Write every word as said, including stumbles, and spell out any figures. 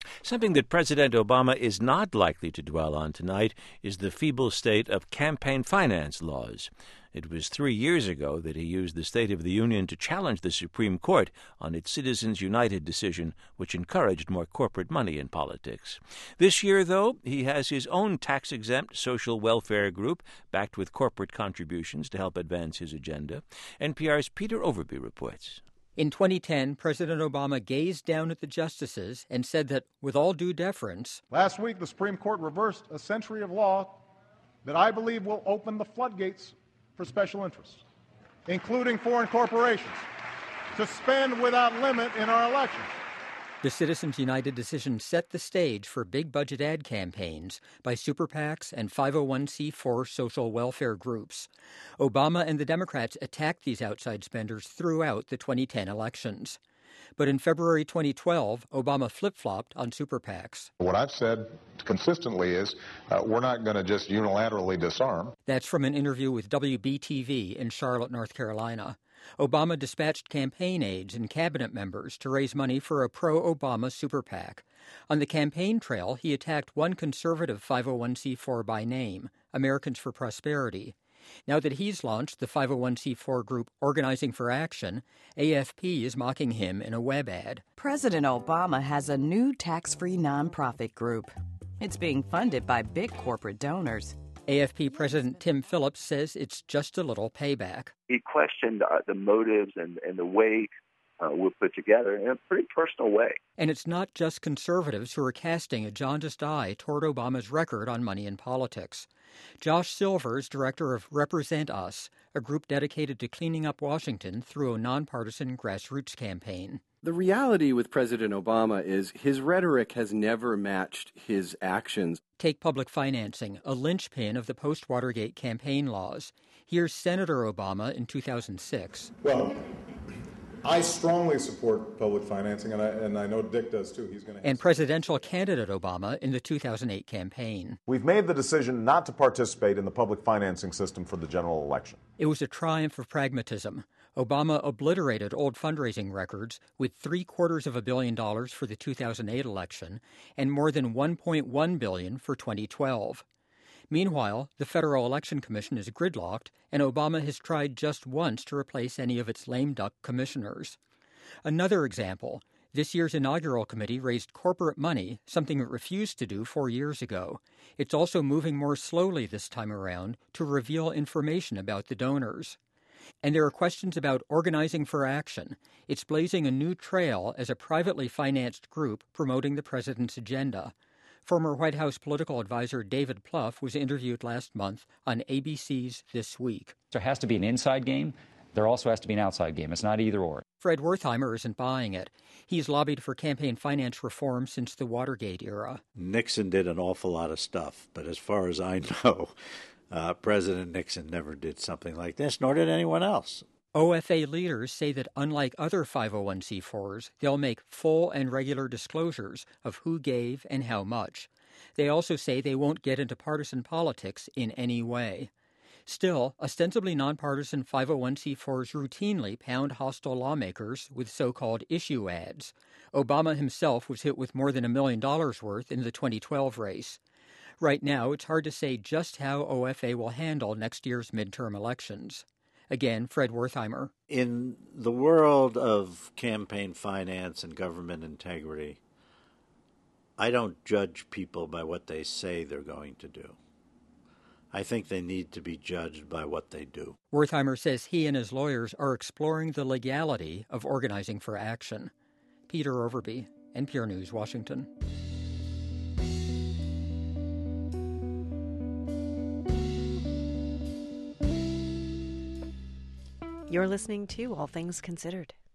Something that President Obama is not likely to dwell on tonight is the feeble state of campaign finance laws. It was three years ago that he used the State of the Union to challenge the Supreme Court on its Citizens United decision, which encouraged more corporate money in politics. This year, though, he has his own tax-exempt social welfare group backed with corporate contributions to help advance his agenda. N P R's Peter Overby reports. In twenty ten, President Obama gazed down at the justices and said that, with all due deference, last week the Supreme Court reversed a century of law that I believe will open the floodgates for special interests, including foreign corporations, to spend without limit in our elections. The Citizens United decision set the stage for big budget ad campaigns by super PACs and five oh one c four social welfare groups. Obama and the Democrats attacked these outside spenders throughout the twenty ten elections. But in February twenty twelve, Obama flip-flopped on super PACs. What I've said consistently is uh, we're not going to just unilaterally disarm. That's from an interview with W B T V in Charlotte, North Carolina. Obama dispatched campaign aides and cabinet members to raise money for a pro-Obama super PAC. On the campaign trail, he attacked one conservative five oh one c four by name, Americans for Prosperity. Now that he's launched the five oh one c four group Organizing for Action, A F P is mocking him in a web ad. President Obama has a new tax-free nonprofit group. It's being funded by big corporate donors. A F P President Tim Phillips says it's just a little payback. He questioned uh, the motives and, and the way uh, we're put together in a pretty personal way. And it's not just conservatives who are casting a jaundiced eye toward Obama's record on money in politics. Josh Silver is director of Represent Us, a group dedicated to cleaning up Washington through a nonpartisan grassroots campaign. The reality with President Obama is his rhetoric has never matched his actions. Take public financing, a linchpin of the post-Watergate campaign laws. Here's Senator Obama in two thousand six. Well, I strongly support public financing, and I, and I know Dick does too. He's going to. And presidential candidate Obama in the two thousand eight campaign. We've made the decision not to participate in the public financing system for the general election. It was a triumph of pragmatism. Obama obliterated old fundraising records with three quarters of a billion dollars for the two thousand eight election and more than one point one billion dollars for twenty twelve. Meanwhile, the Federal Election Commission is gridlocked, and Obama has tried just once to replace any of its lame duck commissioners. Another example, this year's inaugural committee raised corporate money, something it refused to do four years ago. It's also moving more slowly this time around to reveal information about the donors. And there are questions about Organizing for Action. It's blazing a new trail as a privately financed group promoting the president's agenda. Former White House political advisor David Plouffe was interviewed last month on A B C's This Week. There has to be an inside game. There also has to be an outside game. It's not either or. Fred Wertheimer isn't buying it. He's lobbied for campaign finance reform since the Watergate era. Nixon did an awful lot of stuff, but as far as I know, uh, President Nixon never did something like this, nor did anyone else. O F A leaders say that unlike other five oh one c fours, they'll make full and regular disclosures of who gave and how much. They also say they won't get into partisan politics in any way. Still, ostensibly nonpartisan five oh one c fours routinely pound hostile lawmakers with so-called issue ads. Obama himself was hit with more than a million dollars worth in the twenty twelve race. Right now, it's hard to say just how O F A will handle next year's midterm elections. Again, Fred Wertheimer. In the world of campaign finance and government integrity, I don't judge people by what they say they're going to do. I think they need to be judged by what they do. Wertheimer says he and his lawyers are exploring the legality of Organizing for Action. Peter Overby, N P R News, Washington. You're listening to All Things Considered.